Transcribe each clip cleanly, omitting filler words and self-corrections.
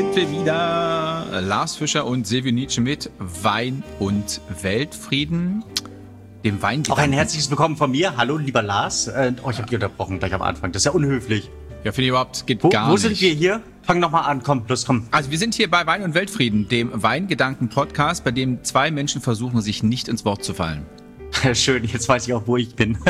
sind wir wieder. Lars Fischer und Silvio Nietzsche mit Wein und Weltfrieden. Dem Wein. Auch ein herzliches Willkommen von mir. Hallo, lieber Lars. Ich habe dich unterbrochen gleich am Anfang. Das ist ja unhöflich. Ja, finde ich überhaupt, geht gar nicht. Wo sind wir hier? Fang nochmal an, komm. Also wir sind hier bei Wein und Weltfrieden, dem Weingedanken-Podcast, bei dem zwei Menschen versuchen, sich nicht ins Wort zu fallen. Schön, jetzt weiß ich auch, wo ich bin.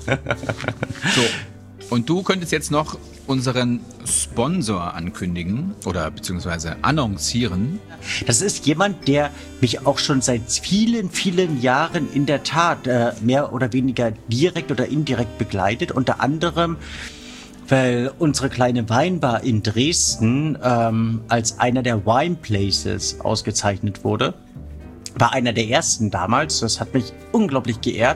So, und du könntest jetzt noch unseren Sponsor ankündigen oder beziehungsweise annoncieren. Das ist jemand, der mich auch schon seit vielen, vielen Jahren in der Tat mehr oder weniger direkt oder indirekt begleitet. Unter anderem, weil unsere kleine Weinbar in Dresden als einer der Wine Places ausgezeichnet wurde. War einer der ersten damals, das hat mich unglaublich geehrt.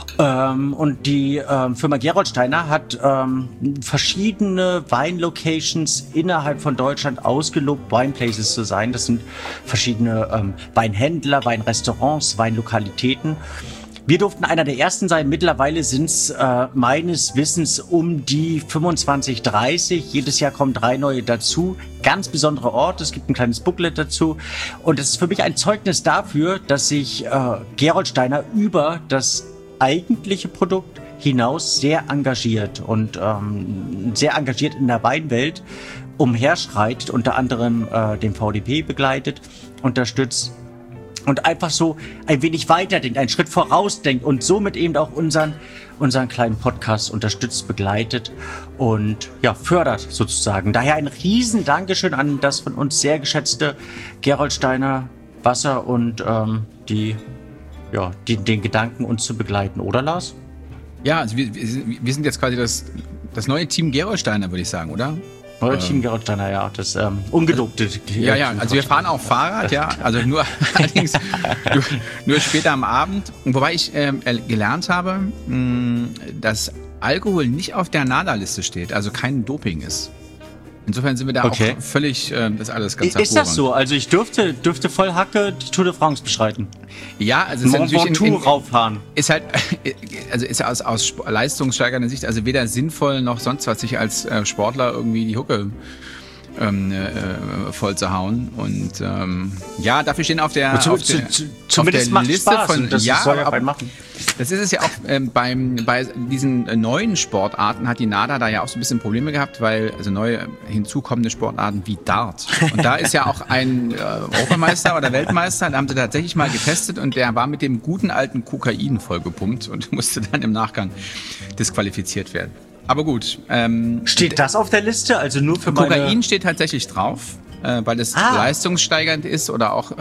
Und die Firma Gerolsteiner hat verschiedene Weinlocations innerhalb von Deutschland ausgelobt, Wineplaces zu sein. Das sind verschiedene Weinhändler, Weinrestaurants, Weinlokalitäten. Wir durften einer der ersten sein. Mittlerweile sind es meines Wissens um die 25, 30. Jedes Jahr kommen 3 neue dazu. Ganz besondere Ort. Es gibt ein kleines Booklet dazu. Und es ist für mich ein Zeugnis dafür, dass sich Gerolsteiner über das eigentliche Produkt hinaus sehr engagiert und sehr engagiert in der Weinwelt umherschreitet. Unter anderem den VDP begleitet, unterstützt. Und einfach so ein wenig weiterdenkt, einen Schritt vorausdenkt und somit eben auch unseren kleinen Podcast unterstützt, begleitet und ja, fördert sozusagen. Daher ein riesen Dankeschön an das von uns sehr geschätzte Gerolsteiner Wasser und den Gedanken, uns zu begleiten, oder Lars? Ja, also wir sind jetzt quasi das neue Team Gerolsteiner, würde ich sagen, oder? Neue Team Gerolsteiner, ja, das ungedruckte. Ja, also wir fahren auch Fahrrad, ja, also nur allerdings nur später am Abend. Wobei ich gelernt habe, dass Alkohol nicht auf der NADA-Liste steht, also kein Doping ist. Insofern sind wir da auch völlig, das ist alles ganz hervorragend. Ist das so? Also ich dürfte voll Hacke die Tour de France beschreiten. Ja, also es ist natürlich rauffahren. Ist halt, also ist ja aus leistungssteigernder Sicht also weder sinnvoll noch sonst was, sich als Sportler irgendwie die Hucke voll zu hauen. Und ja, dafür stehen auf der zumindest macht Liste Spaß, von das soll ja bald machen. Das ist es ja auch bei diesen neuen Sportarten hat die NADA da ja auch so ein bisschen Probleme gehabt, weil also neue hinzukommende Sportarten wie Dart. Und da ist ja auch ein Europameister oder Weltmeister, da haben sie tatsächlich mal getestet und der war mit dem guten alten Kokain vollgepumpt und musste dann im Nachgang disqualifiziert werden. Aber gut. Steht das auf der Liste? Also nur für Kokain steht tatsächlich drauf, weil es leistungssteigernd ist oder auch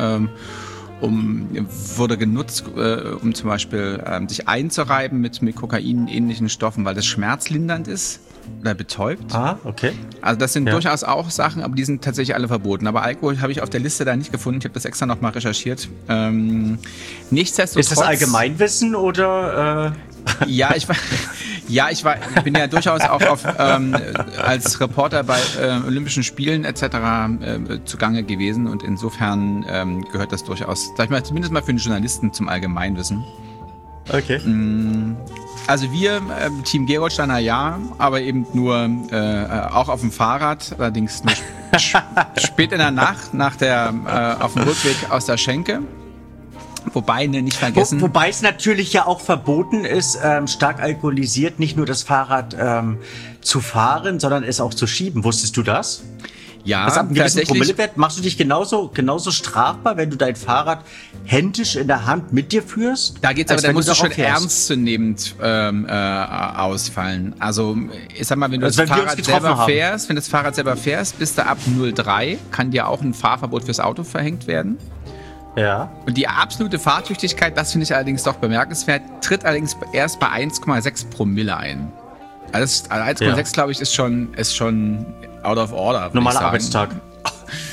wurde genutzt, um zum Beispiel sich einzureiben mit kokainähnlichen Stoffen, weil das schmerzlindernd ist oder betäubt. Okay. Also das sind durchaus auch Sachen, aber die sind tatsächlich alle verboten. Aber Alkohol habe ich auf der Liste da nicht gefunden. Ich habe das extra nochmal recherchiert. Nichtsdestotrotz. Ist das Allgemeinwissen oder? Ja, ich bin ja durchaus auch als Reporter bei Olympischen Spielen etc. Zugange gewesen und insofern gehört das durchaus, sag ich mal, zumindest mal für einen Journalisten zum Allgemeinwissen. Okay. Also wir, Team Gerolsteiner, ja, aber eben nur auch auf dem Fahrrad, allerdings nur spät in der Nacht auf dem Rückweg aus der Schenke. Wobei, nicht vergessen. Wobei es natürlich ja auch verboten ist, stark alkoholisiert nicht nur das Fahrrad zu fahren, sondern es auch zu schieben. Wusstest du das? Ja, das ab einem gewissen Promillewert machst du dich genauso strafbar, wenn du dein Fahrrad händisch in der Hand mit dir führst? Da geht's aber, da musst du schon ernstzunehmend ausfallen. Also, ich sag mal, wenn du das Fahrrad selber fährst, bist du ab 0,3, kann dir auch ein Fahrverbot fürs Auto verhängt werden. Ja. Und die absolute Fahrtüchtigkeit, das finde ich allerdings doch bemerkenswert, tritt allerdings erst bei 1,6 Promille ein. Also 1,6, glaube ich, ist schon out of order. Normaler Arbeitstag.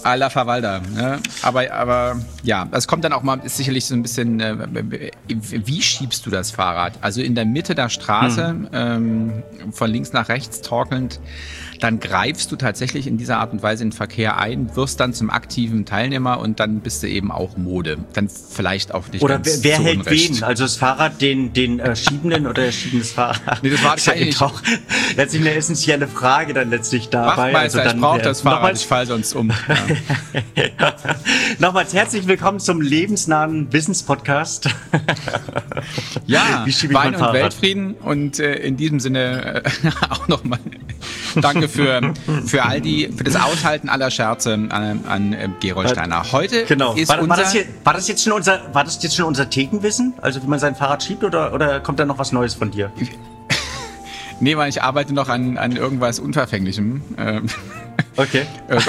à la Verwalter. Ne? Aber ja, es kommt dann auch mal, ist sicherlich so ein bisschen, wie schiebst du das Fahrrad? Also in der Mitte der Straße, von links nach rechts torkelnd, dann greifst du tatsächlich in dieser Art und Weise in den Verkehr ein, wirst dann zum aktiven Teilnehmer und dann bist du eben auch Mode. Dann vielleicht auch nicht oder ganz wer so hält unrecht. wen? Also das Fahrrad, den Schiebenden oder der schiebendes Fahrrad? Nee, das war wahrscheinlich auch letztlich eine essentielle Frage dann letztlich dabei. Wachtmeister, ich brauche das Fahrrad, ich falle sonst um. Ja. Nochmals herzlich willkommen zum lebensnahen Wissenspodcast. Ja, Wie schiebe ich Wein mein und Fahrrad? Weltfrieden und in diesem Sinne auch nochmal danke für das Aushalten aller Scherze an Gerold Steiner. Heute Genau. ist War das jetzt schon unser Thekenwissen? Also wie man sein Fahrrad schiebt oder kommt da noch was Neues von dir? Nee, weil ich arbeite noch an irgendwas Unverfänglichem. Okay.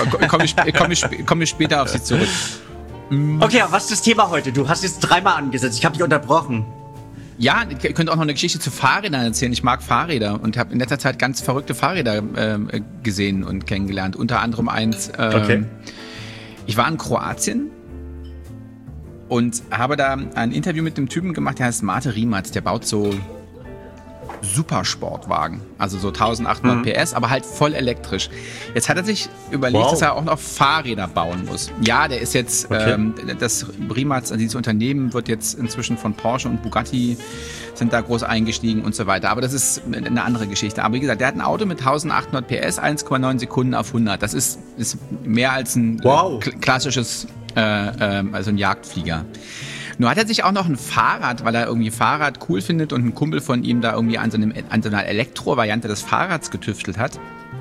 Komm ich später auf Sie zurück. Okay, aber was ist das Thema heute? Du hast jetzt 3-mal angesetzt. Ich habe dich unterbrochen. Ja, ihr könnt auch noch eine Geschichte zu Fahrrädern erzählen. Ich mag Fahrräder und habe in letzter Zeit ganz verrückte Fahrräder gesehen und kennengelernt. Unter anderem eins. Okay. Ich war in Kroatien und habe da ein Interview mit einem Typen gemacht, der heißt Mate Rimac. Der baut so Supersportwagen, also so 1800 PS, aber halt voll elektrisch. Jetzt hat er sich überlegt, dass er auch noch Fahrräder bauen muss. Ja, der ist jetzt, das Rimac, dieses Unternehmen wird jetzt inzwischen von Porsche und Bugatti sind da groß eingestiegen und so weiter. Aber das ist eine andere Geschichte. Aber wie gesagt, der hat ein Auto mit 1800 PS, 1,9 Sekunden auf 100. Das ist mehr als ein klassisches, also ein Jagdflieger. Nur hat er sich auch noch ein Fahrrad, weil er irgendwie Fahrrad cool findet und ein Kumpel von ihm da irgendwie an so einer Elektro-Variante des Fahrrads getüftelt hat.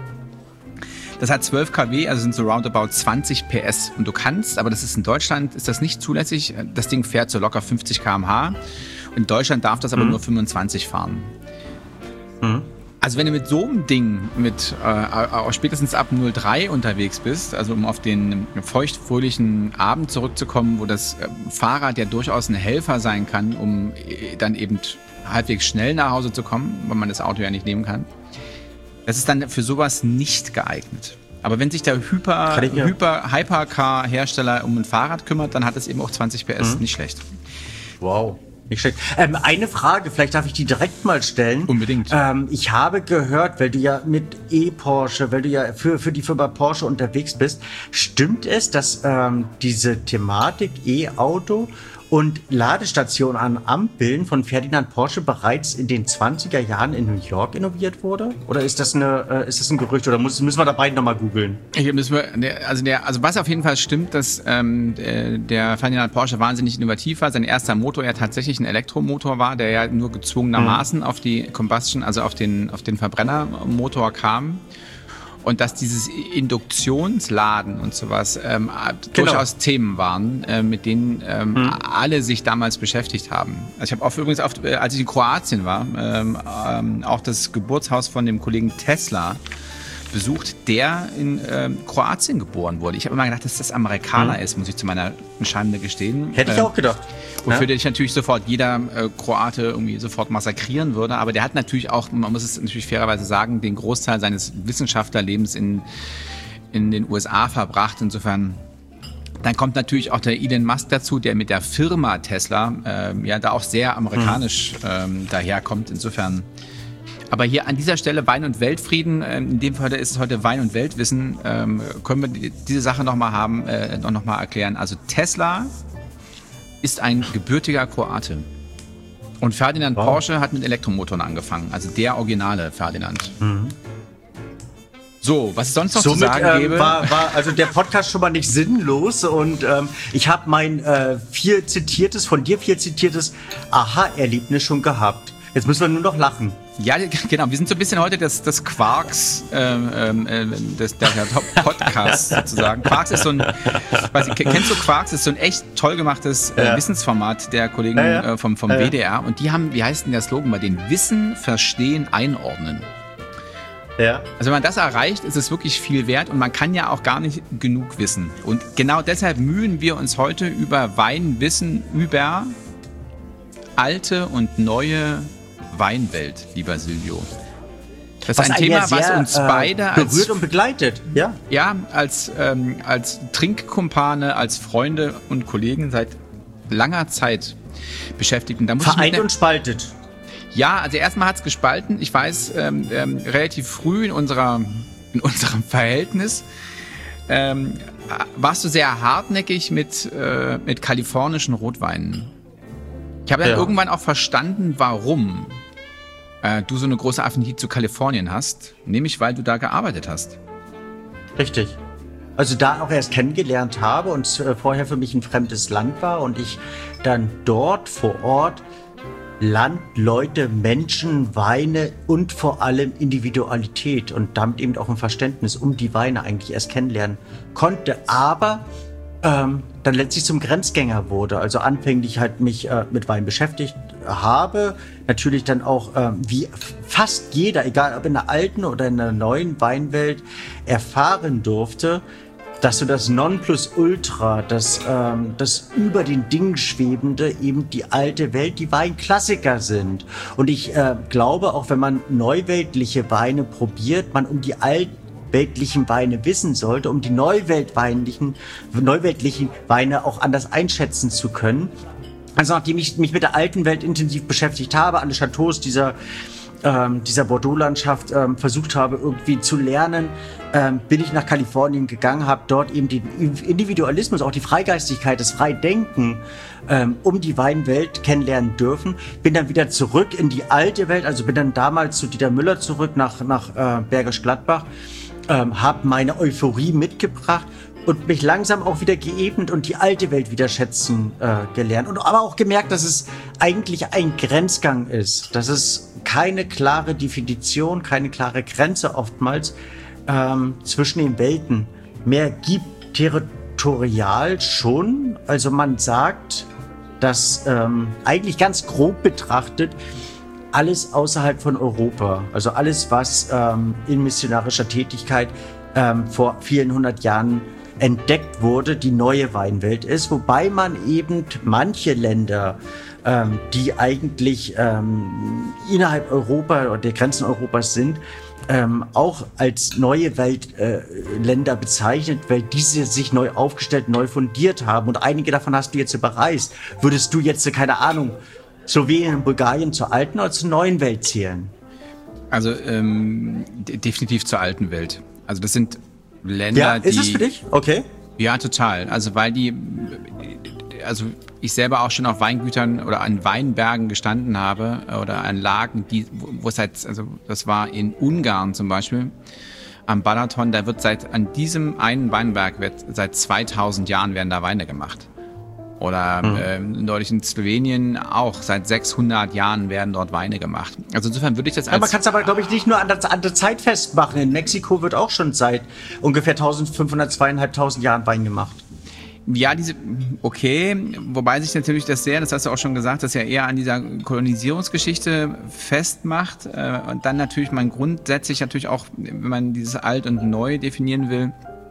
Das hat 12 kW, also sind so roundabout 20 PS. Und du kannst, aber das ist in Deutschland, ist das nicht zulässig, das Ding fährt so locker 50 km/h. In Deutschland darf das aber nur 25 fahren. Also wenn du mit so einem Ding spätestens ab 03 unterwegs bist, also um auf den feuchtfröhlichen Abend zurückzukommen, wo das Fahrrad ja durchaus ein Helfer sein kann, um dann eben halbwegs schnell nach Hause zu kommen, weil man das Auto ja nicht nehmen kann, das ist dann für sowas nicht geeignet. Aber wenn sich der Hypercar-Hersteller um ein Fahrrad kümmert, dann hat es eben auch 20 PS, nicht schlecht. Wow. Nicht schlecht. Eine Frage, vielleicht darf ich die direkt mal stellen. Unbedingt. Ich habe gehört, weil du ja mit Porsche, weil du ja für die Firma Porsche unterwegs bist, stimmt es, dass diese Thematik E-Auto und Ladestation an Ampeln von Ferdinand Porsche bereits in den 20er Jahren in New York innoviert wurde? Oder ist das ein Gerücht oder müssen wir da beide nochmal googeln? Also was auf jeden Fall stimmt, dass der Ferdinand Porsche wahnsinnig innovativ war. Sein erster Motor ja tatsächlich ein Elektromotor war, der ja nur gezwungenermaßen auf die Combustion, also auf den Verbrennermotor kam. Und dass dieses Induktionsladen und sowas durchaus Themen waren, mit denen alle sich damals beschäftigt haben. Also ich habe auch übrigens, als ich in Kroatien war, auch das Geburtshaus von dem Kollegen Tesla besucht, der in Kroatien geboren wurde. Ich habe immer gedacht, dass das Amerikaner ist, muss ich zu meiner Schande gestehen. Hätte ich auch gedacht. Wofür dich natürlich sofort jeder Kroate irgendwie sofort massakrieren würde. Aber der hat natürlich auch, man muss es natürlich fairerweise sagen, den Großteil seines Wissenschaftlerlebens in den USA verbracht. Insofern, dann kommt natürlich auch der Elon Musk dazu, der mit der Firma Tesla da auch sehr amerikanisch daherkommt. Insofern. Aber hier an dieser Stelle Wein und Weltfrieden, in dem Fall ist es heute Wein und Weltwissen, können wir diese Sache nochmal erklären. Also Tesla ist ein gebürtiger Kroate. Und Ferdinand Porsche hat mit Elektromotoren angefangen, also der originale Ferdinand. So, was es sonst noch zu sagen gäbe. War also der Podcast schon mal nicht sinnlos und ich habe mein von dir viel zitiertes Aha-Erlebnis schon gehabt. Jetzt müssen wir nur noch lachen. Ja, genau. Wir sind so ein bisschen heute das Quarks der Podcast sozusagen. Quarks ist so ein, kennst du Quarks? Das ist so ein echt toll gemachtes Wissensformat der Kollegen vom WDR. Und die haben, wie heißt denn der Slogan bei denen? Wissen, Verstehen, Einordnen. Ja. Also wenn man das erreicht, ist es wirklich viel wert und man kann ja auch gar nicht genug wissen. Und genau deshalb mühen wir uns heute über Weinwissen über alte und neue Weinwelt, lieber Silvio. Das ist ein Thema, was uns beide berührt und begleitet. Ja, als Trinkkumpane, als Freunde und Kollegen seit langer Zeit beschäftigt. Und da muss vereint und spaltet. Ja, also erstmal hat es gespalten. Ich weiß, relativ früh in unserem Verhältnis warst du sehr hartnäckig mit kalifornischen Rotweinen. Ich habe dann irgendwann auch verstanden, warum du so eine große Affinität zu Kalifornien hast. Nämlich, weil du da gearbeitet hast. Richtig. Also da auch erst kennengelernt habe und vorher für mich ein fremdes Land war und ich dann dort vor Ort Land, Leute, Menschen, Weine und vor allem Individualität und damit eben auch ein Verständnis um die Weine eigentlich erst kennenlernen konnte, aber dann letztlich zum Grenzgänger wurde. Also anfänglich halt mich mit Wein beschäftigt habe, natürlich dann auch wie fast jeder, egal ob in der alten oder in der neuen Weinwelt, erfahren durfte, dass so das Nonplusultra, das über den Dingen Schwebende eben die alte Welt, die Weinklassiker sind. Und ich glaube, auch wenn man neuweltliche Weine probiert, man um die altweltlichen Weine wissen sollte, um die neuweltlichen Weine auch anders einschätzen zu können. Also nachdem ich mich mit der alten Welt intensiv beschäftigt habe, alle Chateaus dieser Bordeaux-Landschaft versucht habe irgendwie zu lernen, bin ich nach Kalifornien gegangen, habe dort eben den Individualismus, auch die Freigeistigkeit, das Freidenken um die Weinwelt kennenlernen dürfen. Bin dann wieder zurück in die alte Welt, also bin dann damals zu Dieter Müller zurück nach Bergisch Gladbach, habe meine Euphorie mitgebracht und mich langsam auch wieder geebnet und die alte Welt wieder schätzen gelernt. Und aber auch gemerkt, dass es eigentlich ein Grenzgang ist, dass es keine klare Definition, keine klare Grenze oftmals zwischen den Welten mehr gibt. Territorial schon, also man sagt, dass eigentlich ganz grob betrachtet alles außerhalb von Europa, also alles, was in missionarischer Tätigkeit vor vielen hundert Jahren entdeckt wurde, die neue Weinwelt ist, wobei man eben manche Länder, die eigentlich innerhalb Europa oder der Grenzen Europas sind, auch als neue Weltländer bezeichnet, weil diese sich neu aufgestellt, neu fundiert haben und einige davon hast du jetzt bereist. Würdest du jetzt, keine Ahnung, Slowenien und Bulgarien zur alten oder zur neuen Welt zählen? Also definitiv zur alten Welt. Also das sind Länder, die... Ja, ist es für dich? Okay. Ja, total. Also weil also ich selber auch schon auf Weingütern oder an Weinbergen gestanden habe oder an Lagen, wo es halt, also das war in Ungarn zum Beispiel, am Balaton, da wird an diesem einen Weinberg seit 2000 Jahren werden da Weine gemacht. Oder neulich in Slowenien auch, seit 600 Jahren werden dort Weine gemacht. Also insofern würde ich das als... Ja, man kann es aber, glaube ich, nicht nur an der Zeit festmachen. In Mexiko wird auch schon seit ungefähr 1500, 2500 Jahren Wein gemacht. Ja, okay, wobei sich natürlich das hast du auch schon gesagt, das ja eher an dieser Kolonisierungsgeschichte festmacht. Und dann natürlich man grundsätzlich natürlich auch, wenn man dieses Alt und Neu definieren will,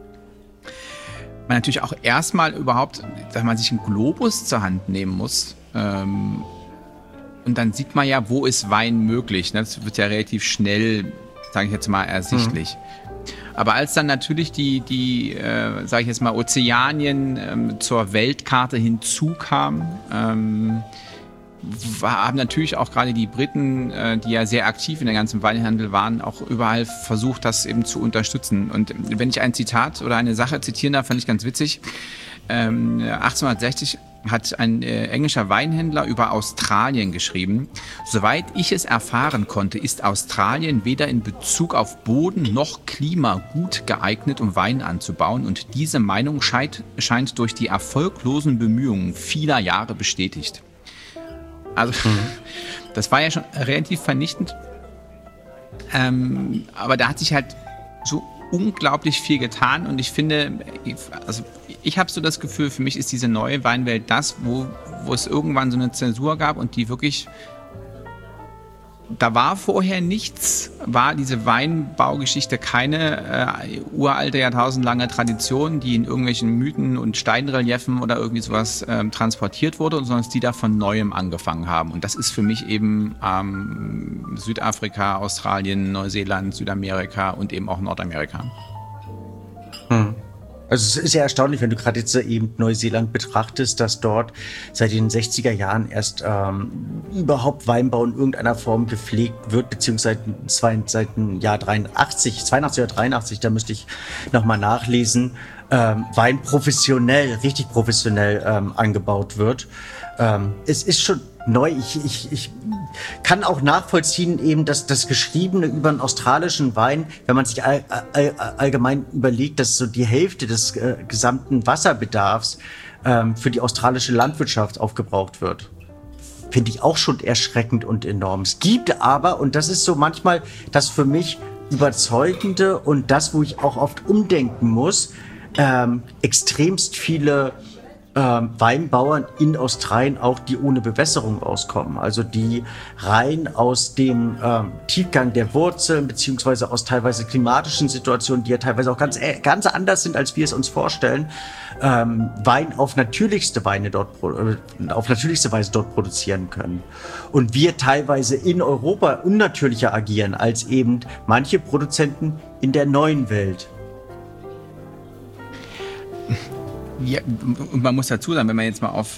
man natürlich auch erstmal überhaupt, dass man sich einen Globus zur Hand nehmen muss. Und dann sieht man ja, wo ist Wein möglich. Ne? Das wird ja relativ schnell, sage ich jetzt mal, ersichtlich. Aber als dann natürlich die sage ich jetzt mal, Ozeanien zur Weltkarte hinzukam, haben natürlich auch gerade die Briten, die ja sehr aktiv in der ganzen Weinhandel waren, auch überall versucht, das eben zu unterstützen. Und wenn ich ein Zitat oder eine Sache zitieren darf, fand ich ganz witzig. 1860 hat ein englischer Weinhändler über Australien geschrieben: Soweit ich es erfahren konnte, ist Australien weder in Bezug auf Boden noch Klima gut geeignet, um Wein anzubauen, und diese Meinung scheint durch die erfolglosen Bemühungen vieler Jahre bestätigt. Also, das war ja schon relativ vernichtend, aber da hat sich halt so unglaublich viel getan, und ich finde, also ich habe so das Gefühl, für mich ist diese neue Weinwelt das, wo es irgendwann so eine Zensur gab und die wirklich da war vorher nichts, war diese Weinbaugeschichte keine uralte, jahrtausendlange Tradition, die in irgendwelchen Mythen und Steinreliefen oder irgendwie sowas transportiert wurde, sondern dass die da von Neuem angefangen haben. Und das ist für mich eben Südafrika, Australien, Neuseeland, Südamerika und eben auch Nordamerika. Also es ist ja erstaunlich, wenn du gerade jetzt eben Neuseeland betrachtest, dass dort seit den 60er Jahren erst überhaupt Weinbau in irgendeiner Form gepflegt wird, beziehungsweise seit dem Jahr 82 oder 83, da müsste ich nochmal nachlesen, Wein richtig professionell angebaut wird. Es ist schon neu. Ich kann auch nachvollziehen, eben, dass das Geschriebene über einen australischen Wein, wenn man sich allgemein überlegt, dass so die Hälfte des gesamten Wasserbedarfs für die australische Landwirtschaft aufgebraucht wird. Finde ich auch schon erschreckend und enorm. Es gibt aber, und das ist so manchmal das für mich Überzeugende und das, wo ich auch oft umdenken muss, extremst viele Weinbauern in Australien auch, die ohne Bewässerung auskommen. Also die rein aus dem Tiefgang der Wurzeln beziehungsweise aus teilweise klimatischen Situationen, die ja teilweise auch ganz anders sind, als wir es uns vorstellen, Wein auf natürlichste Weise dort produzieren können. Und wir teilweise in Europa unnatürlicher agieren als eben manche Produzenten in der neuen Welt. Ja, und man muss dazu sagen, wenn man jetzt mal auf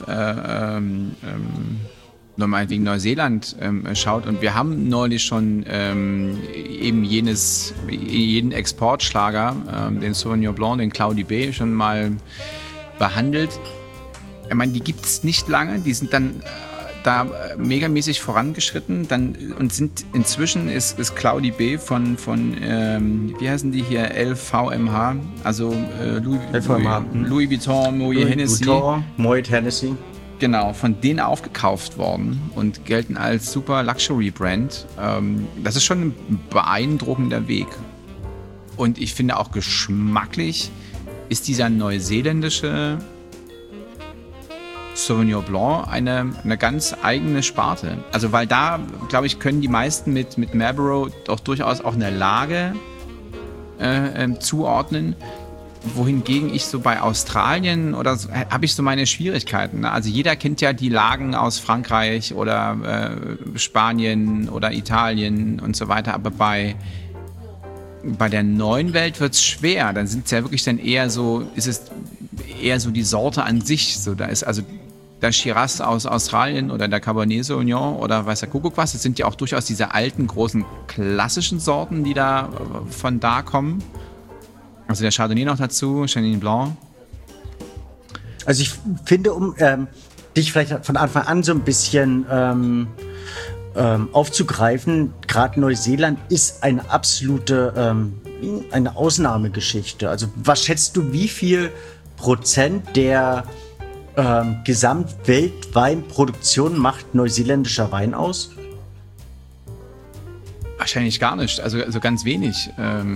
normal wegen Neuseeland schaut, und wir haben neulich schon eben jeden Exportschlager, den Sauvignon Blanc, den Cloudy Bay, schon mal behandelt. Ich meine, die gibt es nicht lange, die sind dann da megamäßig vorangeschritten, und sind inzwischen ist Cloudy Bay von wie heißen die hier, LVMH, also Louis Vuitton, Moet Hennessy. Genau, von denen aufgekauft worden und gelten als super Luxury Brand. Das ist schon ein beeindruckender Weg. Und ich finde auch geschmacklich ist dieser neuseeländische Sauvignon Blanc eine ganz eigene Sparte. Also weil da, glaube ich, können die meisten mit Marlborough doch durchaus auch eine Lage zuordnen, wohingegen ich so bei Australien oder so, habe ich so meine Schwierigkeiten. Ne? Also jeder kennt ja die Lagen aus Frankreich oder Spanien oder Italien und so weiter, aber bei der neuen Welt wird es schwer. Dann sind es ja wirklich ist es eher so die Sorte an sich. So, da ist also der Shiraz aus Australien oder der Cabernet Sauvignon oder weiß der Kuckuck was. Das sind ja auch durchaus diese alten, großen, klassischen Sorten, die da von da kommen. Also der Chardonnay noch dazu, Chenin Blanc. Also ich finde, um dich vielleicht von Anfang an so ein bisschen aufzugreifen, gerade Neuseeland ist eine absolute eine Ausnahmegeschichte. Also was schätzt du, wie viel Prozent der Gesamtweltweinproduktion macht neuseeländischer Wein aus? Wahrscheinlich gar nicht, also ganz wenig.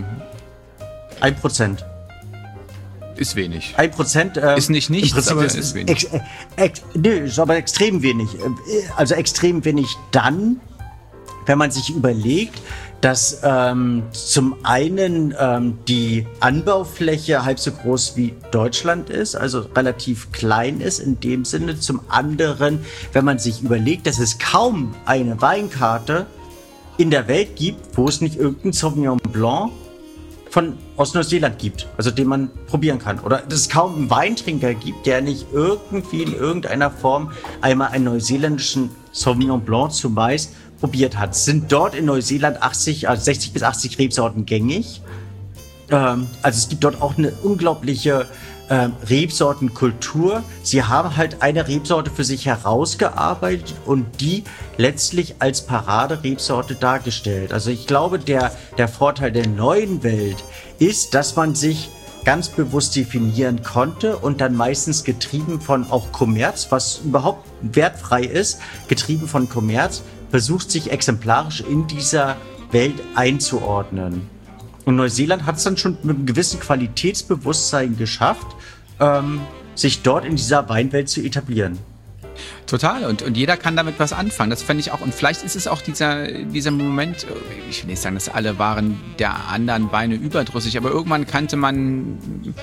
1%. Ist wenig. 1% ist nicht nichts, aber ist wenig. Nö, ist aber extrem wenig. Also extrem wenig dann, wenn man sich überlegt, dass zum einen die Anbaufläche halb so groß wie Deutschland ist, also relativ klein ist in dem Sinne. Zum anderen, wenn man sich überlegt, dass es kaum eine Weinkarte in der Welt gibt, wo es nicht irgendein Sauvignon Blanc aus Neuseeland gibt, also den man probieren kann. Oder dass es kaum einen Weintrinker gibt, der nicht irgendwie in irgendeiner Form einmal einen neuseeländischen Sauvignon Blanc zumeist probiert hat. Sind dort in Neuseeland 60 bis 80 Rebsorten gängig. Also es gibt dort auch eine unglaubliche Rebsortenkultur. Sie haben halt eine Rebsorte für sich herausgearbeitet und die letztlich als Paraderebsorte dargestellt. Also ich glaube, der Vorteil der neuen Welt ist, dass man sich ganz bewusst definieren konnte und dann meistens getrieben von auch Kommerz, was überhaupt wertfrei ist, getrieben von Kommerz, versucht sich exemplarisch in dieser Welt einzuordnen. Und Neuseeland hat es dann schon mit einem gewissen Qualitätsbewusstsein geschafft, sich dort in dieser Weinwelt zu etablieren. Total. Und jeder kann damit was anfangen. Das fände ich auch. Und vielleicht ist es auch dieser Moment, ich will nicht sagen, dass alle waren der anderen Weine überdrüssig, aber irgendwann kannte man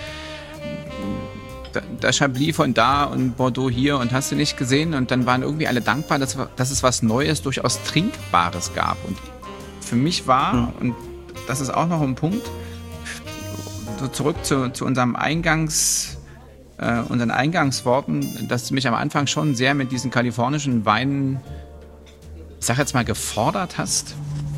das Chablis von da und Bordeaux hier und hast du nicht gesehen. Und dann waren irgendwie alle dankbar, dass es was Neues, durchaus Trinkbares gab. Und für mich war, und das ist auch noch ein Punkt, so zurück zu unserem unseren Eingangsworten, dass du mich am Anfang schon sehr mit diesen kalifornischen Weinen, ich sag jetzt mal, gefordert hast.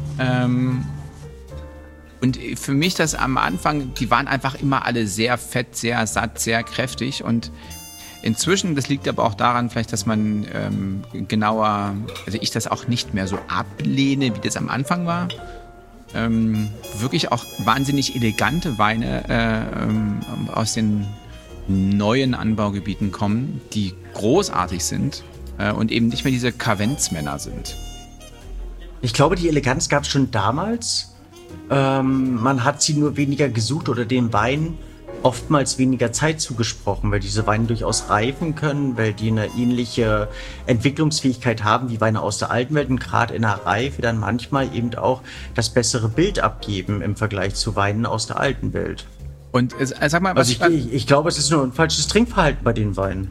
Und für mich das am Anfang, die waren einfach immer alle sehr fett, sehr satt, sehr kräftig. Und inzwischen, das liegt aber auch daran vielleicht, dass man also ich das auch nicht mehr so ablehne, wie das am Anfang war. Wirklich auch wahnsinnig elegante Weine aus den neuen Anbaugebieten kommen, die großartig sind und eben nicht mehr diese Kavenzmänner sind. Ich glaube, die Eleganz gab es schon damals. Man hat sie nur weniger gesucht oder den Wein oftmals weniger Zeit zugesprochen, weil diese Weine durchaus reifen können, weil die eine ähnliche Entwicklungsfähigkeit haben wie Weine aus der alten Welt und gerade in der Reife dann manchmal eben auch das bessere Bild abgeben im Vergleich zu Weinen aus der alten Welt. Und sag mal, was ich glaube, es ist nur ein falsches Trinkverhalten bei den Weinen.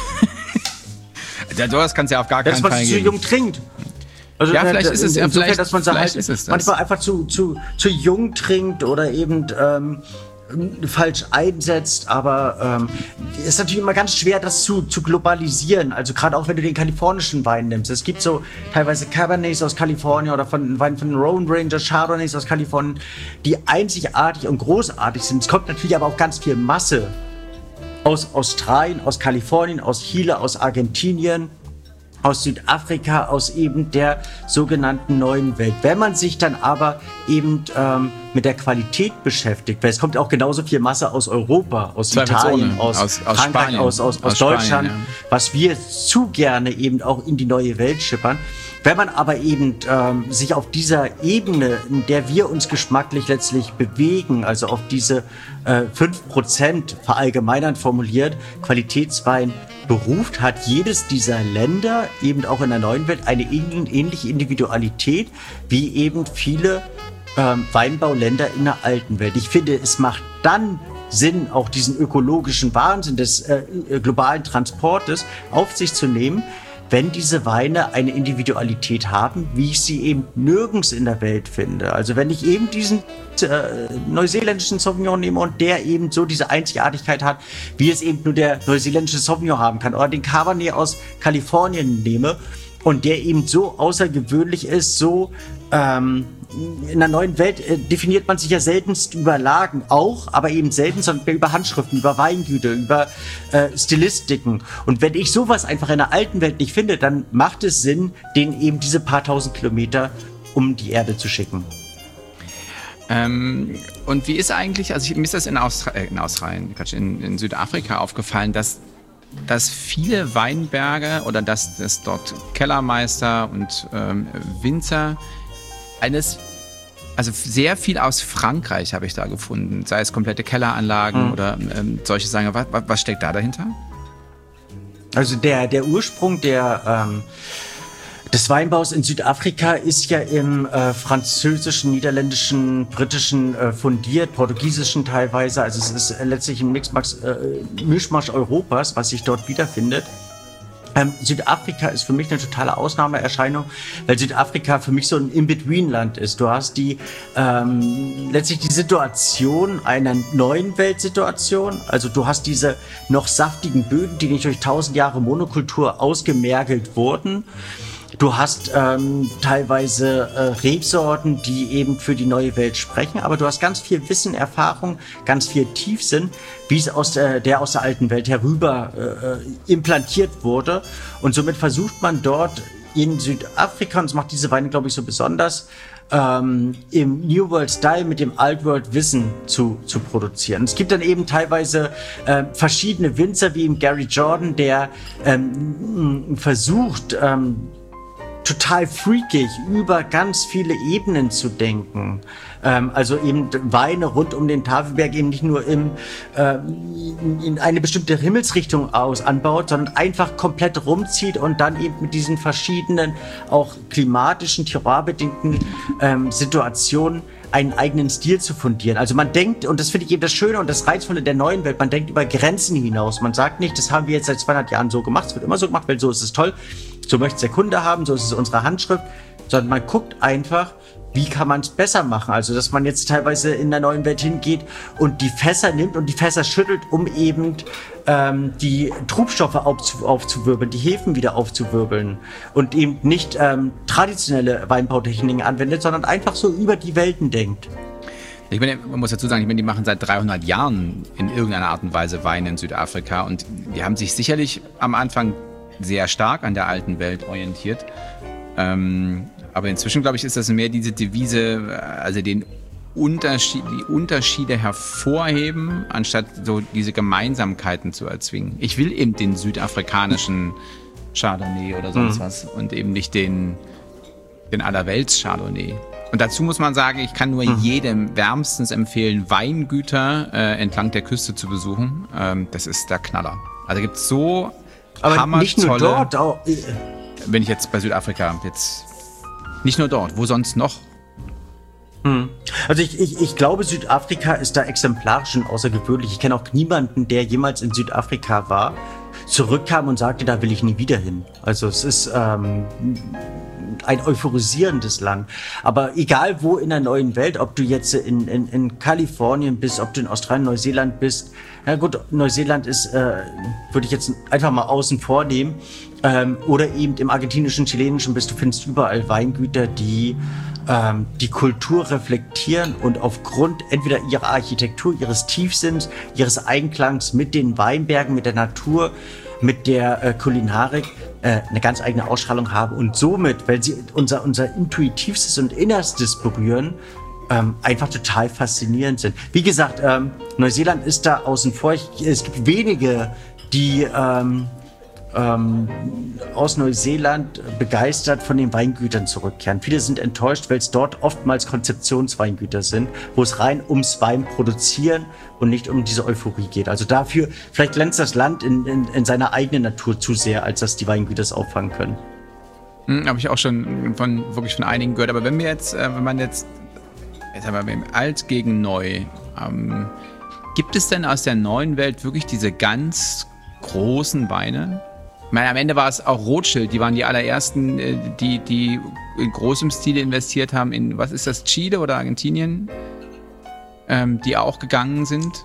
Das kannst du ja auf gar keinen Fall geben. Dass man zu jung trinkt. Also ja, vielleicht ist es insofern, dass man manchmal einfach zu jung trinkt oder eben falsch einsetzt, aber es ist natürlich immer ganz schwer, das zu globalisieren. Also gerade auch, wenn du den kalifornischen Wein nimmst. Es gibt so teilweise Cabernets aus Kalifornien oder von Weinen von Lone Ranger, Chardonnays aus Kalifornien, die einzigartig und großartig sind. Es kommt natürlich aber auch ganz viel Masse aus Australien, aus Kalifornien, aus Chile, aus Argentinien, aus Südafrika, aus eben der sogenannten neuen Welt. Wenn man sich dann aber eben mit der Qualität beschäftigt, weil es kommt auch genauso viel Masse aus Europa, aus Italien, aus Frankreich, Spanien, aus Deutschland, Spanien, ja. Was wir zu gerne eben auch in die neue Welt schippern. Wenn man aber eben sich auf dieser Ebene, in der wir uns geschmacklich letztlich bewegen, also auf diese 5% verallgemeinern formuliert, Qualitätswein beruft, hat jedes dieser Länder eben auch in der neuen Welt eine ähnliche Individualität wie eben viele Weinbauländer in der alten Welt. Ich finde, es macht dann Sinn, auch diesen ökologischen Wahnsinn des globalen Transportes auf sich zu nehmen, wenn diese Weine eine Individualität haben, wie ich sie eben nirgends in der Welt finde. Also wenn ich eben diesen neuseeländischen Sauvignon nehme und der eben so diese Einzigartigkeit hat, wie es eben nur der neuseeländische Sauvignon haben kann, oder den Cabernet aus Kalifornien nehme und der eben so außergewöhnlich ist, so in der neuen Welt definiert man sich ja seltenst über Lagen auch, aber eben selten, sondern über Handschriften, über Weingüter, über Stilistiken. Und wenn ich sowas einfach in der alten Welt nicht finde, dann macht es Sinn, den eben diese paar tausend Kilometer um die Erde zu schicken. Und wie ist eigentlich, also mir ist das in Südafrika aufgefallen, dass viele Weinberge oder dass dort Kellermeister und Winzer also sehr viel aus Frankreich habe ich da gefunden, sei es komplette Kelleranlagen oder solche Sachen. Was steckt da dahinter? Also der Ursprung des Weinbaus in Südafrika ist ja im französischen, niederländischen, britischen fundiert, portugiesischen teilweise. Also es ist letztlich ein Mischmasch Europas, was sich dort wiederfindet. Südafrika ist für mich eine totale Ausnahmeerscheinung, weil Südafrika für mich so ein In-Between-Land ist. Du hast letztlich die Situation einer neuen Weltsituation. Also du hast diese noch saftigen Böden, die nicht durch 1000 Jahre Monokultur ausgemergelt wurden. Du hast teilweise Rebsorten, die eben für die neue Welt sprechen, aber du hast ganz viel Wissen, Erfahrung, ganz viel Tiefsinn, wie es aus der alten Welt herüber implantiert wurde. Und somit versucht man dort in Südafrika, und das macht diese Weine, glaube ich, so besonders, im New World Style mit dem Old World Wissen zu produzieren. Es gibt dann eben teilweise verschiedene Winzer, wie im Gary Jordan, der versucht, total freakig, über ganz viele Ebenen zu denken. Also eben Weine rund um den Tafelberg eben nicht nur in eine bestimmte Himmelsrichtung anbaut, sondern einfach komplett rumzieht und dann eben mit diesen verschiedenen, auch klimatischen, terroirbedingten Situationen einen eigenen Stil zu fundieren. Also man denkt, und das finde ich eben das Schöne und das Reizvolle der neuen Welt, man denkt über Grenzen hinaus. Man sagt nicht, das haben wir jetzt seit 200 Jahren so gemacht, es wird immer so gemacht, weil so ist es toll, so möchte es der Kunde haben, so ist es unsere Handschrift, sondern man guckt einfach, wie kann man es besser machen? Also, dass man jetzt teilweise in der neuen Welt hingeht und die Fässer nimmt und die Fässer schüttelt, um eben die Trubstoffe aufzuwirbeln, die Hefen wieder aufzuwirbeln und eben nicht traditionelle Weinbautechniken anwendet, sondern einfach so über die Welten denkt. Ich meine, man muss dazu sagen, die machen seit 300 Jahren in irgendeiner Art und Weise Wein in Südafrika und die haben sich sicherlich am Anfang sehr stark an der alten Welt orientiert. Aber inzwischen, glaube ich, ist das mehr diese Devise, also die Unterschiede hervorheben, anstatt so diese Gemeinsamkeiten zu erzwingen. Ich will eben den südafrikanischen Chardonnay oder sonst was und eben nicht den Allerwelts Chardonnay. Und dazu muss man sagen, ich kann nur jedem wärmstens empfehlen, Weingüter entlang der Küste zu besuchen. Das ist der Knaller. Also gibt es so aber nicht nur dort, auch. Wenn ich jetzt bei Südafrika nicht nur dort, wo sonst noch? Also ich glaube, Südafrika ist da exemplarisch und außergewöhnlich. Ich kenne auch niemanden, der jemals in Südafrika war, zurückkam und sagte, da will ich nie wieder hin. Also es ist ein euphorisierendes Land. Aber egal wo in der neuen Welt, ob du jetzt in Kalifornien bist, ob du in Australien, Neuseeland bist, na gut, Neuseeland ist, würde ich jetzt einfach mal außen vor nehmen, oder eben im argentinischen, chilenischen bist, du findest überall Weingüter, die die Kultur reflektieren und aufgrund entweder ihrer Architektur, ihres Tiefsinns, ihres Einklangs mit den Weinbergen, mit der Natur, mit der Kulinarik eine ganz eigene Ausstrahlung haben und somit, weil sie unser Intuitivstes und Innerstes berühren, einfach total faszinierend sind. Wie gesagt, Neuseeland ist da außen vor. Es gibt wenige, die aus Neuseeland begeistert von den Weingütern zurückkehren. Viele sind enttäuscht, weil es dort oftmals Konzeptionsweingüter sind, wo es rein ums Weinproduzieren und nicht um diese Euphorie geht. Also dafür, vielleicht glänzt das Land in seiner eigenen Natur zu sehr, als dass die Weingüter es auffangen können. Habe ich auch schon wirklich von einigen gehört. Aber wenn man jetzt haben wir alt gegen neu, gibt es denn aus der neuen Welt wirklich diese ganz großen Weine? Ich meine, am Ende war es auch Rothschild, die waren die allerersten, die in großem Stile investiert haben in, was ist das, Chile oder Argentinien, die auch gegangen sind.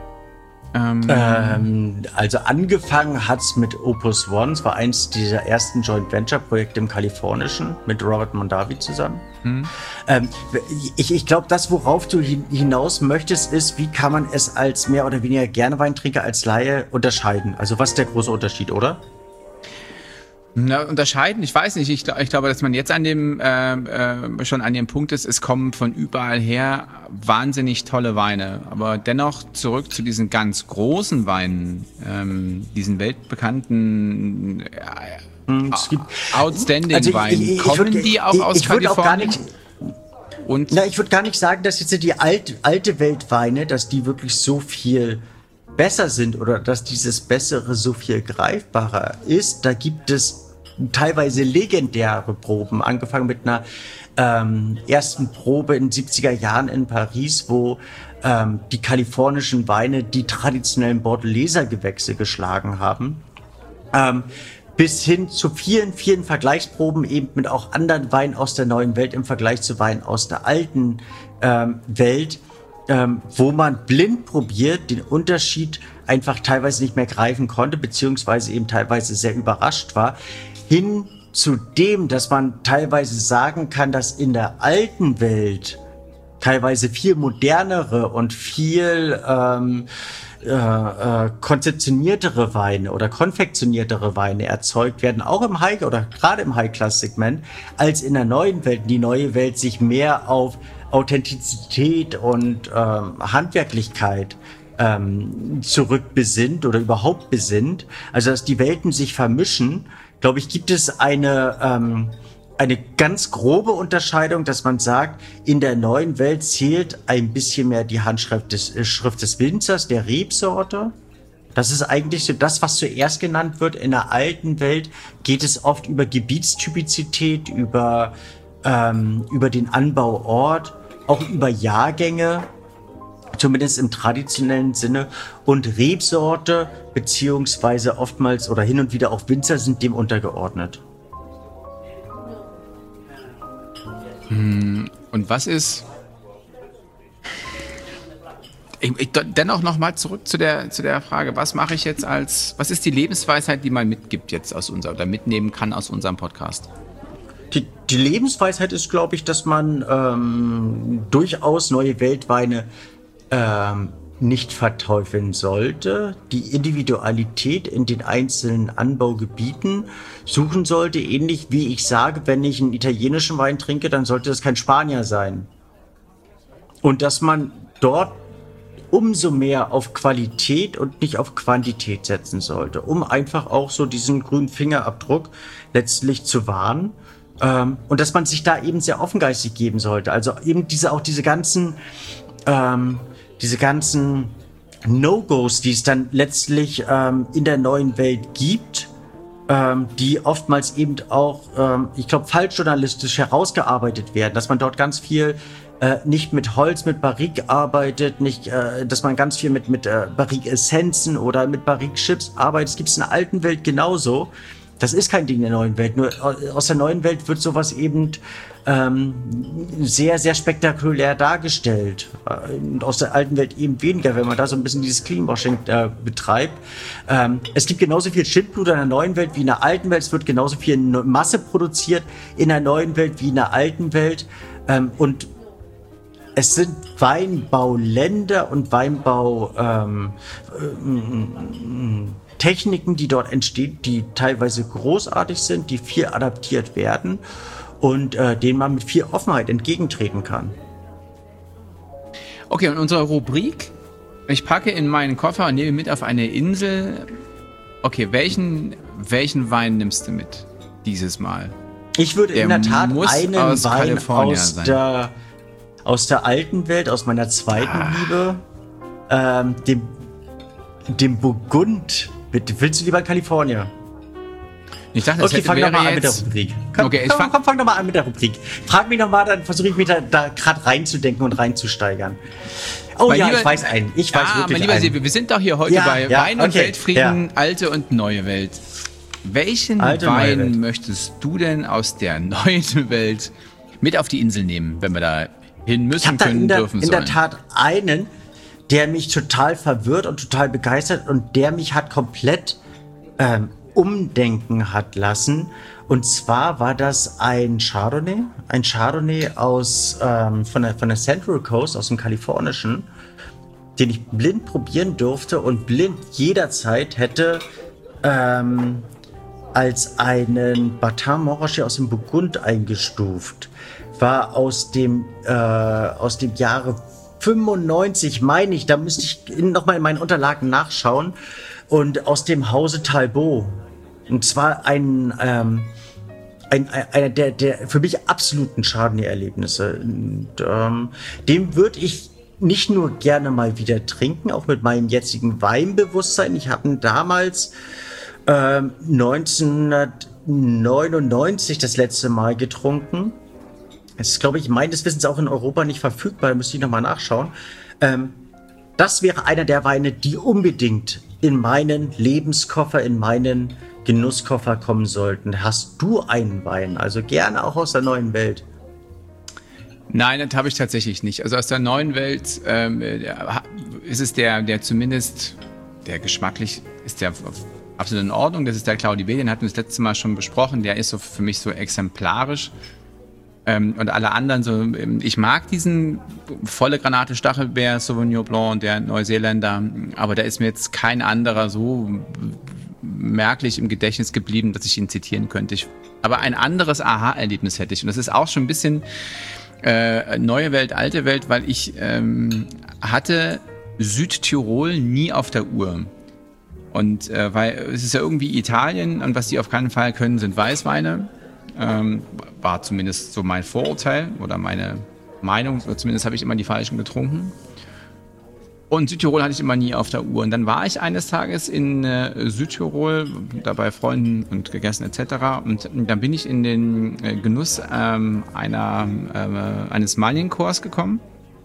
Also angefangen hat's mit Opus One, es war eins dieser ersten Joint Venture Projekte im Kalifornischen mit Robert Mondavi zusammen. Ich glaube, das, worauf du hinaus möchtest, ist, wie kann man es als mehr oder weniger gerne Weintrinker, als Laie unterscheiden? Also was ist der große Unterschied, oder? Na, unterscheiden, ich weiß nicht. Ich glaube, dass man jetzt schon an dem Punkt ist, es kommen von überall her wahnsinnig tolle Weine. Aber dennoch zurück zu diesen ganz großen Weinen, diesen weltbekannten Outstanding-Weinen. Kommen die auch aus Kalifornien? Ich würde gar nicht sagen, dass jetzt die alte Weltweine, dass die wirklich so viel besser sind oder dass dieses Bessere so viel greifbarer ist. Da gibt es teilweise legendäre Proben, angefangen mit einer ersten Probe in den 70er Jahren in Paris, wo die kalifornischen Weine die traditionellen Bordelaiser Gewächse geschlagen haben. Bis hin zu vielen, vielen Vergleichsproben eben mit auch anderen Weinen aus der neuen Welt im Vergleich zu Weinen aus der alten Welt, wo man blind probiert, den Unterschied einfach teilweise nicht mehr greifen konnte, beziehungsweise eben teilweise sehr überrascht war, hin zu dem, dass man teilweise sagen kann, dass in der alten Welt teilweise viel modernere und viel konzeptioniertere Weine oder konfektioniertere Weine erzeugt werden, auch im High- oder gerade im High-Class-Segment, als in der neuen Welt. Die neue Welt sich mehr auf Authentizität und Handwerklichkeit zurückbesinnt oder überhaupt besinnt. Also dass die Welten sich vermischen, glaube ich, gibt es eine eine ganz grobe Unterscheidung, dass man sagt, in der neuen Welt zählt ein bisschen mehr die Handschrift Schrift des Winzers, der Rebsorte. Das ist eigentlich so das, was zuerst genannt wird. In der alten Welt geht es oft über Gebietstypizität, über den Anbauort, auch über Jahrgänge, zumindest im traditionellen Sinne. Und Rebsorte beziehungsweise oftmals oder hin und wieder auch Winzer sind dem untergeordnet. Und was ist... dennoch nochmal zurück zu der Frage, was mache ich jetzt was ist die Lebensweisheit, die man mitgibt jetzt oder mitnehmen kann aus unserem Podcast? Die Lebensweisheit ist, glaube ich, dass man durchaus neue Weltweine nicht verteufeln sollte, die Individualität in den einzelnen Anbaugebieten suchen sollte, ähnlich wie ich sage, wenn ich einen italienischen Wein trinke, dann sollte das kein Spanier sein. Und dass man dort umso mehr auf Qualität und nicht auf Quantität setzen sollte, um einfach auch so diesen grünen Fingerabdruck letztlich zu wahren. Und dass man sich da eben sehr offengeistig geben sollte. Also eben diese ganzen No-Gos, die es dann letztlich in der neuen Welt gibt, die oftmals eben auch, ich glaube, falschjournalistisch herausgearbeitet werden, dass man dort ganz viel nicht mit Holz, mit Barrique arbeitet, dass man ganz viel mit Barrique-Essenzen oder mit Barrique-Chips arbeitet. Das gibt es in der alten Welt genauso. Das ist kein Ding der neuen Welt. Nur aus der neuen Welt wird sowas eben sehr, sehr spektakulär dargestellt. Und aus der alten Welt eben weniger, wenn man da so ein bisschen dieses Cleanwashing betreibt. Es gibt genauso viel Schindblut in der neuen Welt wie in der alten Welt. Es wird genauso viel Masse produziert in der neuen Welt wie in der alten Welt. Und es sind Weinbauländer und Techniken, die dort entstehen, die teilweise großartig sind, die viel adaptiert werden und denen man mit viel Offenheit entgegentreten kann. Okay, und unsere Rubrik, ich packe in meinen Koffer und nehme mit auf eine Insel. Okay, welchen Wein nimmst du mit dieses Mal? Ich würde in der Tat einen Wein aus der alten Welt, aus meiner zweiten Liebe, dem Burgund. Bitte, willst du lieber in Kalifornien? Ich dachte, okay, fang doch mal an mit der Rubrik. Fang doch mal an mit der Rubrik. Frag mich noch mal, dann versuche ich mich da gerade reinzudenken und reinzusteigern. Oh mein ich weiß einen. Ich weiß wirklich mein lieber einen. Wir sind doch hier heute bei Wein und Weltfrieden, alte und neue Welt. Welchen Wein möchtest du denn aus der neuen Welt mit auf die Insel nehmen, wenn wir da hin müssen, können, dürfen, sollen? In der Tat einen, der mich total verwirrt und total begeistert und der mich hat komplett umdenken hat lassen. Und zwar war das ein Chardonnay von der Central Coast, aus dem Kalifornischen, den ich blind probieren durfte und blind jederzeit hätte als einen Batin Montrachet aus dem Burgund eingestuft. War aus dem Jahre 95, meine ich, da müsste ich nochmal in meinen Unterlagen nachschauen, und aus dem Hause Talbot. Und zwar einer der für mich absoluten Chardonnay-Erlebnisse. Dem würde ich nicht nur gerne mal wieder trinken, auch mit meinem jetzigen Weinbewusstsein. Ich habe ihn damals 1999 das letzte Mal getrunken. Es ist, glaube ich, meines Wissens auch in Europa nicht verfügbar, da müsste ich nochmal nachschauen. Das wäre einer der Weine, die unbedingt in meinen Lebenskoffer, in meinen Genusskoffer kommen sollten. Hast du einen Wein? Also gerne auch aus der neuen Welt. Nein, das habe ich tatsächlich nicht. Also aus der neuen Welt ist es der zumindest, der geschmacklich ist der absolut in Ordnung. Das ist der Claudie B, den hatten wir das letzte Mal schon besprochen. Der ist so für mich so exemplarisch. Und alle anderen so, ich mag diesen volle Granate Stachelbeer Sauvignon Blanc, der Neuseeländer, aber da ist mir jetzt kein anderer so merklich im Gedächtnis geblieben, dass ich ihn zitieren könnte. Aber ein anderes Aha-Erlebnis hätte ich, und das ist auch schon ein bisschen neue Welt, alte Welt, weil ich hatte Südtirol nie auf der Uhr. Und weil es ist ja irgendwie Italien, und was die auf keinen Fall können, sind Weißweine. War zumindest so mein Vorurteil oder meine Meinung. Oder zumindest habe ich immer die falschen getrunken. Und Südtirol hatte ich immer nie auf der Uhr. Und dann war ich eines Tages in Südtirol, da bei Freunden und gegessen etc. Und dann bin ich in den Genuss eines Manienchors gekommen.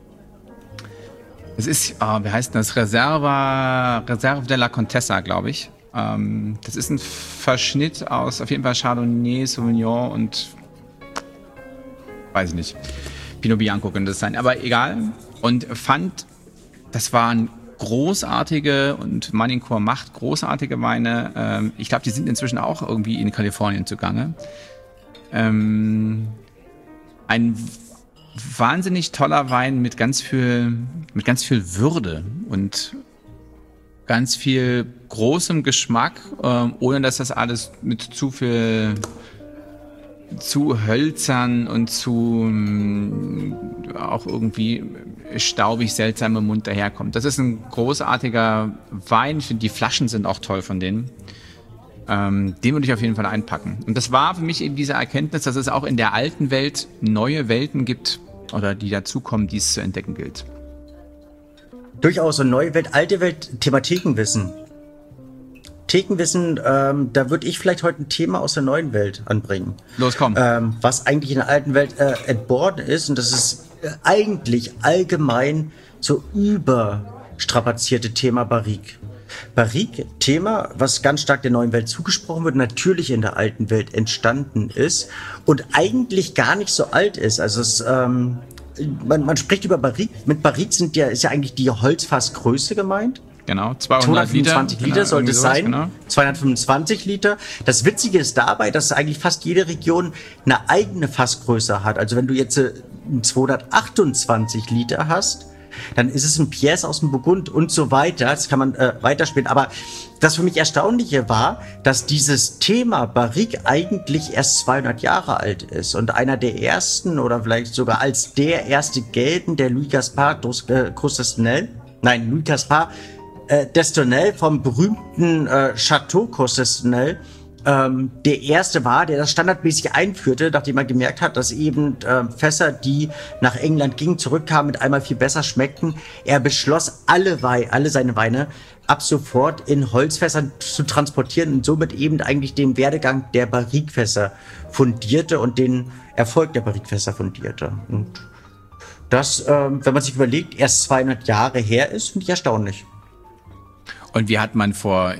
Es ist, wie heißt das? Reserve della Contessa, glaube ich. Das ist ein Verschnitt aus auf jeden Fall Chardonnay, Sauvignon und weiß ich nicht. Pinot Bianco könnte das sein, aber egal. Und fand, das waren großartige und Manienchor macht großartige Weine. Ich glaube, die sind inzwischen auch irgendwie in Kalifornien zugange. Ein wahnsinnig toller Wein mit ganz viel Würde und ganz viel großem Geschmack, ohne dass das alles mit zu hölzern und zu auch irgendwie staubig seltsam im Mund daherkommt. Das ist ein großartiger Wein. Ich finde, die Flaschen sind auch toll von denen. Den würde ich auf jeden Fall einpacken. Und das war für mich eben diese Erkenntnis, dass es auch in der alten Welt neue Welten gibt oder die dazukommen, die es zu entdecken gilt. Durchaus eine neue Welt, alte Welt, Thema Thekenwissen. Thekenwissen, da würde ich vielleicht heute ein Thema aus der neuen Welt anbringen. Los, komm. Was eigentlich in der alten Welt entborgen ist, und das ist eigentlich allgemein so überstrapazierte Thema Barrique. Barrique, Thema, was ganz stark der neuen Welt zugesprochen wird, natürlich in der alten Welt entstanden ist und eigentlich gar nicht so alt ist. Also es, man spricht über Barrique. Mit Barrique ist ja eigentlich die Holzfassgröße gemeint. Genau, 225 Liter sollte es sein. Genau. 225 Liter. Das Witzige ist dabei, dass eigentlich fast jede Region eine eigene Fassgröße hat. Also wenn du jetzt 228 Liter hast, dann ist es ein Pièce aus dem Burgund und so weiter. Das kann man weiterspielen. Aber das für mich Erstaunliche war, dass dieses Thema Barrique eigentlich erst 200 Jahre alt ist. Und einer der ersten oder vielleicht sogar als der erste gelten, der Louis Gaspard Destonel vom berühmten Chateau Cossesenel der erste war, der das standardmäßig einführte, nachdem er gemerkt hat, dass eben Fässer, die nach England gingen, zurückkamen, mit einmal viel besser schmeckten. Er beschloss, alle seine Weine ab sofort in Holzfässern zu transportieren und somit eben eigentlich den Werdegang der Barrique-Fässer fundierte und den Erfolg der Barrique-Fässer fundierte. Und das, wenn man sich überlegt, erst 200 Jahre her ist, finde ich erstaunlich. Und wie hat man vor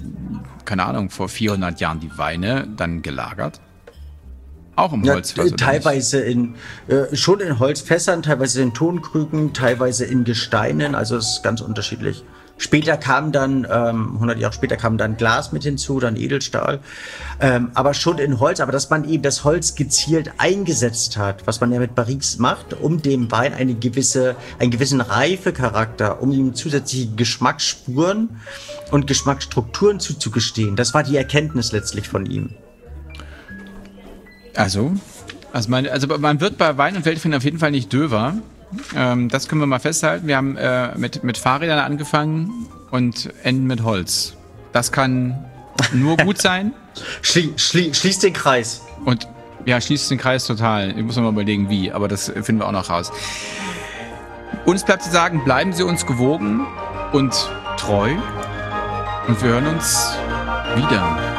400 Jahren die Weine dann gelagert? Auch im Holzfass? Teilweise schon in Holzfässern, teilweise in Tonkrügen, teilweise in Gesteinen, also es ist ganz unterschiedlich. Später kam dann, 100 Jahre später kam dann Glas mit hinzu, dann Edelstahl, aber schon in Holz, aber dass man eben das Holz gezielt eingesetzt hat, was man ja mit Barriques macht, um dem Wein einen gewissen Reifecharakter, um ihm zusätzliche Geschmacksspuren und Geschmacksstrukturen zuzugestehen. Das war die Erkenntnis letztlich von ihm. Also man wird bei Wein und Weltfinden auf jeden Fall nicht döver. Das können wir mal festhalten. Wir haben mit Fahrrädern angefangen und enden mit Holz. Das kann nur gut sein. Schließt den Kreis. Und ja, schließt den Kreis total. Ich muss noch mal überlegen, wie, aber das finden wir auch noch raus. Uns bleibt zu sagen, bleiben Sie uns gewogen und treu. Und wir hören uns wieder.